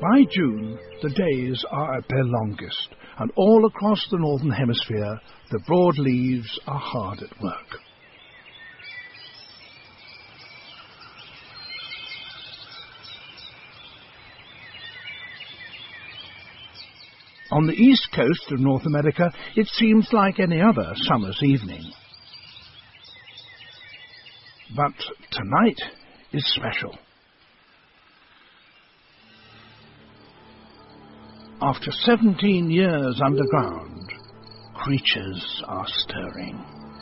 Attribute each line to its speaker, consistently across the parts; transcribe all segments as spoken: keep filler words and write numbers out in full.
Speaker 1: By June, the days are at their longest, and all across the Northern Hemisphere, the broad leaves are hard at work. On the east coast of North America, it seems like any other summer's evening. But tonight is special. After seventeen years underground, creatures are stirring.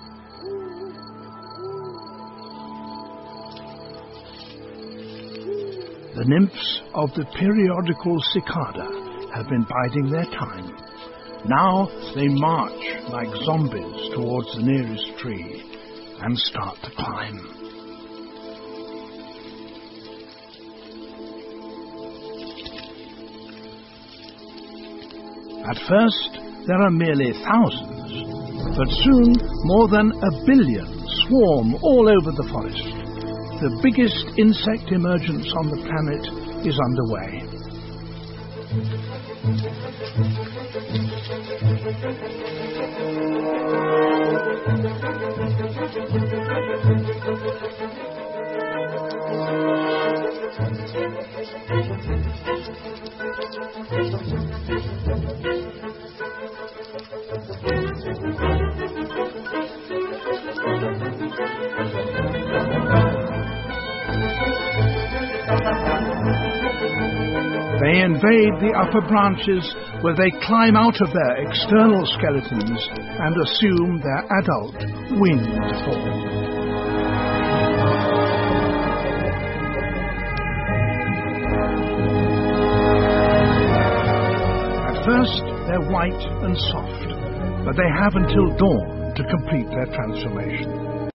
Speaker 1: The nymphs of the periodical cicada have been biding their time. Now they march like zombies towards the nearest tree and start to climb. At first, there are merely thousands, but soon more than a billion swarm all over the forest. The biggest insect emergence on the planet is underway. They invade the upper branches where they climb out of their external skeletons and assume their adult winged form. At first, they're white and soft, but they have until dawn to complete their transformation.